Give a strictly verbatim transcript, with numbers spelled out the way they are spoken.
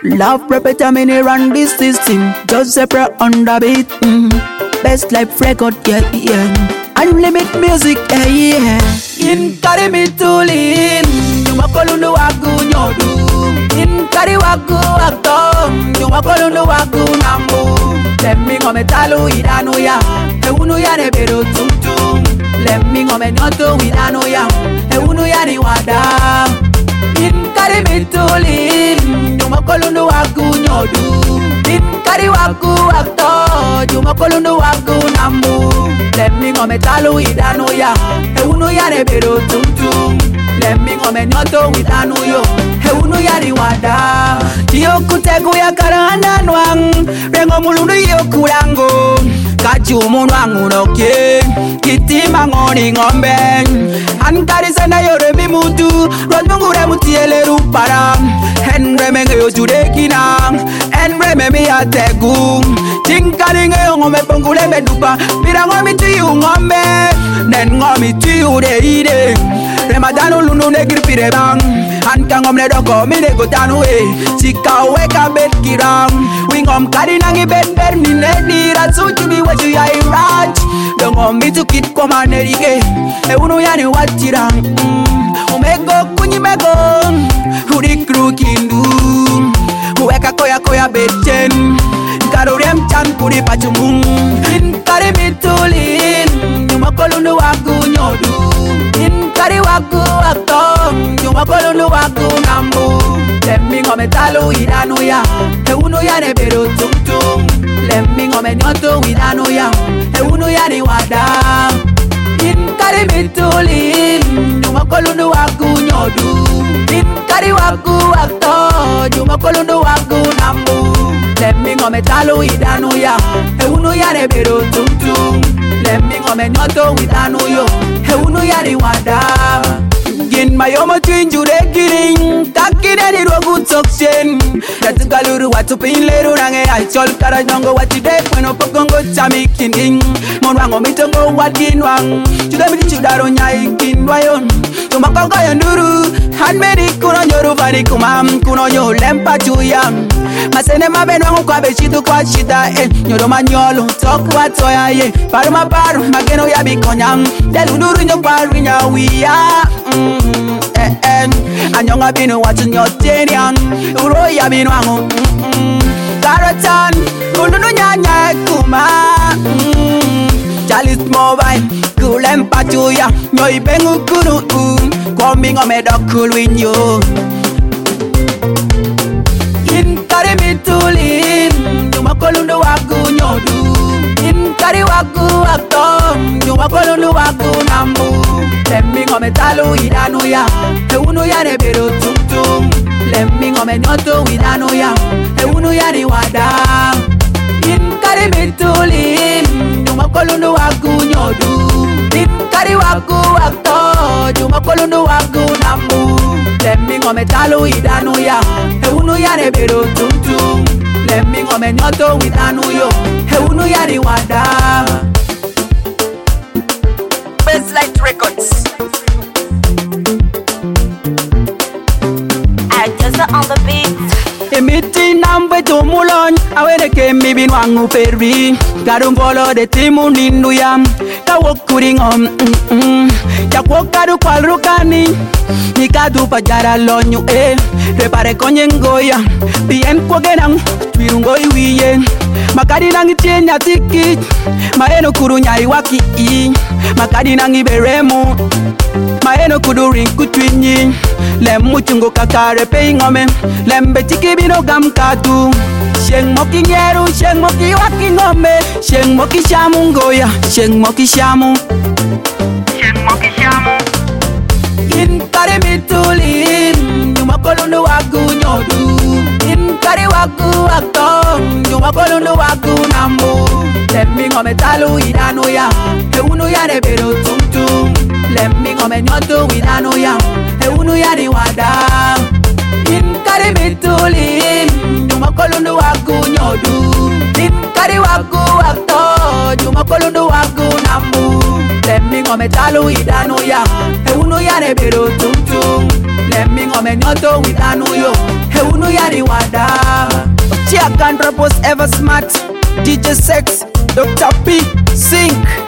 Love repeat me run this system. Just separate on the beat. Mm. Best life record, yeah, yeah. Unlimited music, yeah, yeah. In carry me to lean. You makolundu wagu nyodu. In carry wagu akto. You makolundu wagu nambu. Let me go me talu idanu ya. E unu ya ne bero tum tum. Let me go me nyoto idanu ya. E unu ya ni wada. In carry me to lean. You makolundu wagu nyodu. In carry wagu akto. You makolundu wagu nambu. Let me go me talu idanu ya. E unu ya ne bero tum tum. Let me go me nyoto idanu yo. E unu ya ni wada. Tiyo kutegu ya karana nwang. Rengo mulundu yo kurango. Kachu munwangu noke. Kitima ngoni ngombe. Ankari sana yore mi mutu. Rodmungure mutiele rupara. Henre menge yo judekina. Henre me mi ategu. Tinkari nge yo ngome pongule medupa. Mira ngomi tiyu ngombe. Nen ngomi tiyu de ide. Remadano lunu negri pire bang. Anka ngom ne doko mi nego tanu e. Sika weka bet kiram. Wingom kari nangi bet ber ni ne dira. Suju mi waju ya iraj. Dongo mi tu kit koma nerike. E unu ya ni wachirang. Umego kunyi mego. Uri kru kindu. Uweka koya koya betchen. Karurem chan kuri pachumung. In kari mitulin. Yumakolundu wagu nyodu. In kari wagu aktom. Yumakolundu wagu nambu. Lemmi ngome talu idanu ya. E unu ya ne bero tum tum. Lemmi ngome nyoto idanu ya. E unu ya ni wada. In kari mitulin. Yumakolundu wagu nyodu. In kari wagu aktom. Yumakolundu wagu nambu. Lemmi ngome talu idanu ya. E unu ya ne bero tum tum. Lemmi ngome nyoto idanu yo. E unu ya ni wada. Gin mayomo twinju de kiring. Takine ni rogu tokshen. Datu galuru watu pinleru nange aichol kara nyongo watide kweno pokongo chami kinding. Monwango mitongo wadinwang. Chuda miti chudaro nyai kindwayon. Tumakongo yonduru. Hanmeri kuno nyoru fani kumam. Kuno nyo lempa chuyam. Masene mabenwango kwa bechitu kwa shida eh. Nyoro manyolu toku watoya ye. Paru maparu mageno ya bikonyang. Delunduru nyo kwa rinya wiya. Mm, eh, eh. Anyonga binu watu nyotenian. Uro ya binu wangu mm, mm. Karatan Kulunu nyanya kuma mm. Jalis mobile Kulem pachuya Nyoi bengu kunu um. Kwami ngome dokul winyo In kari mitulin Yumakolundu wagu nyodu In kari wagu aktom Yumakolundu wagu nambu Lemmi ngome talu idanu ya E unu ya ne bero tum tum Lemmi ngome nyoto idanu ya E unu ya ni wada In kari mitulin Yumakolundu wagu nyodu In kari wagu akto Yumakolundu wagu nambu Lemmi ngome talu idanu ya E unu ya ne bero tum tum Lemmi ngome nyoto idanu yo E unu ya ni wada Best Light Records. Adjust on the beat. Emiti nambe tumulon awene kemi binwangu perbi Garum volo de timu nindu yam Kawokuri ngom mm -mm. Yakwokaru kwal rukani Nikadu pajara lonyu eh Repare konye ngoya Bien kwa genang Twirungo iwiye Makadi nangi tienya tiki Maeno kuru nyai waki i Makadi nangi beremu Maeno kudu rinku twinyi Lemu chungo kakare pei ngome Lembe tiki bino gam katu Sheng moki nyeru, sheng moki waki ngome Sheng moki shamu ngoya, sheng moki shamu Sheng moki shamu In kari mitulin Yumakolundu wagu nyodu In kari wagu aktom Yumakolundu wagu nambu Lemmi ngome talu idanu ya E unu ya ne bero tum tum Lemmi ngome nyoto idanu ya E unu ya ni wada In kari mitulin Yumakolundu wagu nyodu In kari wagu akto Yumakolundu wagu nambu Lemmi ngome talu idanu ya E unu ya ne bero tum tum Lemmi ngome nyoto idanu yo E unu ya ni wada Black and Robos ever smart. D J Sex, Doctor P, Sync.